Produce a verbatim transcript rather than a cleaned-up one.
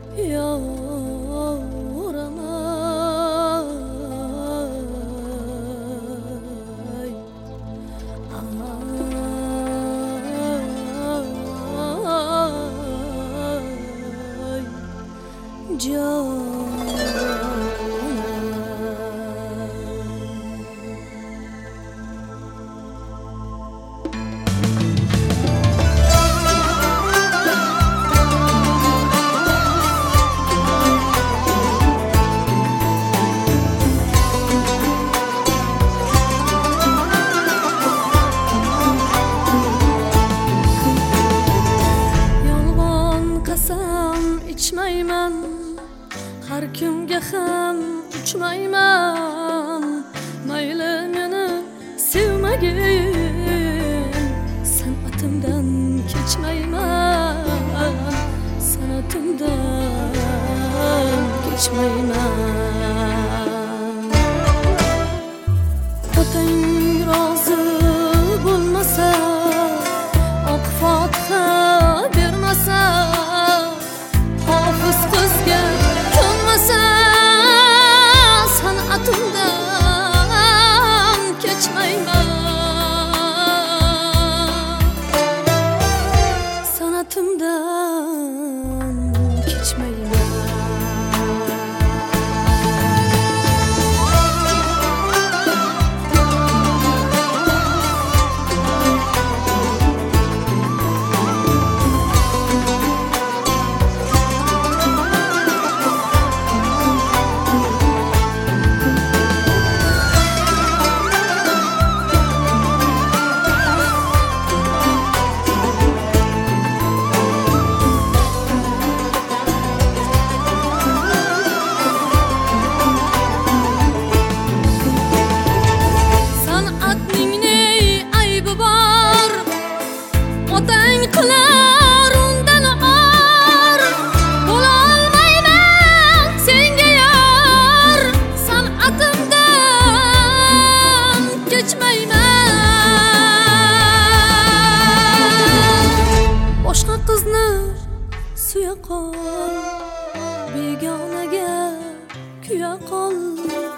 yoramay ay can. İçmeymen, har kimga ham uchmayman. Mayli meni sevmagin, san'atimdan kechmayman, san'atimdan kechmayman. Otang rozi bo'lmasa, oq fotiha bermasa, hofız qizga ko'nmasa, san'atimdan kechmayman, san'atimdan kechmayman. Qilar undan or, bo'lolmayman senga yor, san'atimdan kechmayman. Boshqa qizni suya qol, begonaga kuya qol.